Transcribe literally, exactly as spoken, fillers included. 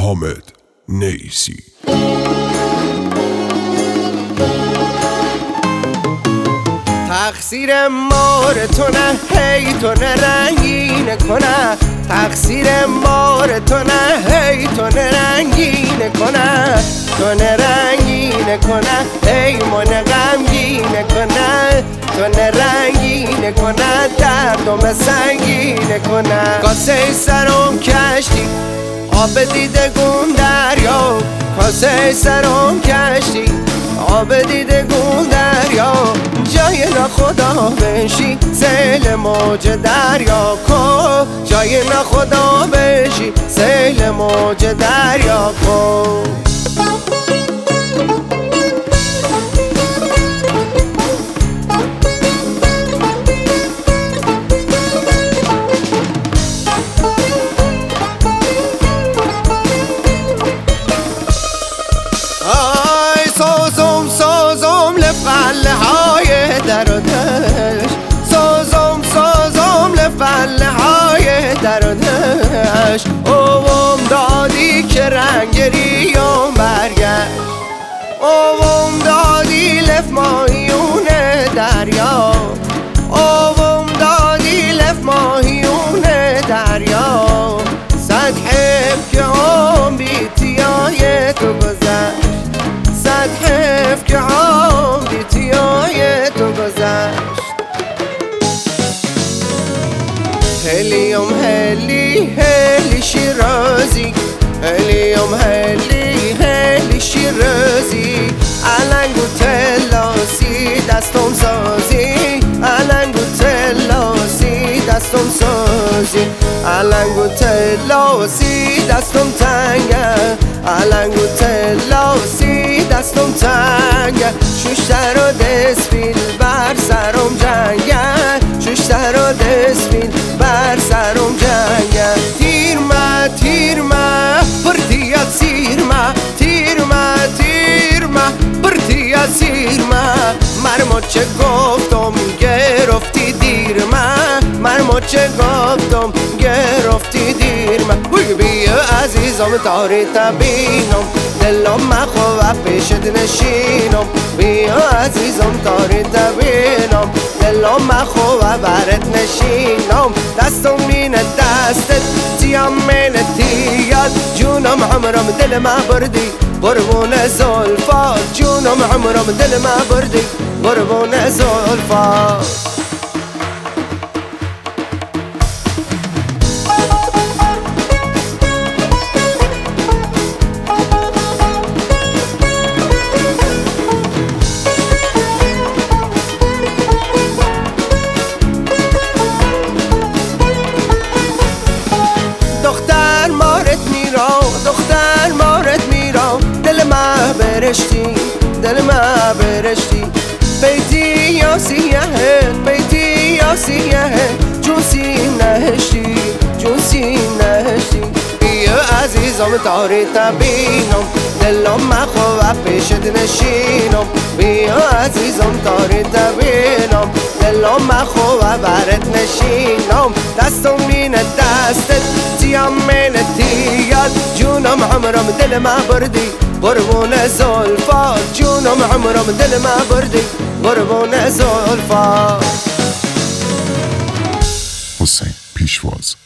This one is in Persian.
حامد نیسی. تقصیر مار تو نه، هی تو نه رنگین کنه. تقصیر مار تو نه، هی تو نه رنگین کنه. تو نه رنگین کنه، هی من غمگین کنه. تو نه رنگین کنه، دردم سنگین کنه. کاسه سرم کشتی آب دیده گون دریا. کاسه سرم کشتی آب دیده گون دریا. جای ناخدا بشی سیل موج دریا کن. جای ناخدا بشی سیل موج دریا کن. فله های در و دشت. سازم سازم لفله های در و دشت. اوم دادی که رنگ ریام برگشت. اوم دادی لف ماهیون دریا. اوم دادی لف ماهیون دریا. صد حیف که هم بیتیای تو گذشت. صد حیف که هم بیتیای تو گذشت. هلیوم هلی هلی شیرازی. هلیوم هلی هلی شیرازی. علنگ و تلاسی دستم سازی. علنگ و تلاسی دستم سازی. علنگ و تلاسی دستم تنگه. علنگ و تلاسی دستم تنگه. شوشتر و دسپیل بر سرم جنگه. شوشتر و دسپیل بر سرم جنگه. تیر ما تیر ما پرتیت سیر ما. تیر ما تیر ما پرتیت سیر ما. مرمو چه گفتم گرفتی دیر ما. مرمو چه گفتم گرفتی دیر ما. بوی بیا عزیزم تاری تبینم. دلم مخواه پیشت نشینم. بیا عزیزم تاری تبینم. دلم مخواه برت نشینم. دستم مینه دستت تیم مینه تیاد. جونم عمرم دل ما بردی قربون زلفات. جونم عمرم دل ما بردی قربون زلفات. دختر مارت میرا دختر مارت میرا. دل ما برشتی دل ما برشتی. بیتی یا سیاهه بیتی یا سیاهه. جونسی نهشتی جونسی نهشتی. بیا عزیزم تاری تبینم. دلم مخواه پیشت نشینم. بیا عزیزم تاری تبینم. دلم مخواه برت نشینم. دستم مینه دستت تیم مینه تیاد. جونم عمرم دل ما بردی قربون زلفات. جونم عمرم دل ما بردی قربون زلفات. حسین پیشواز.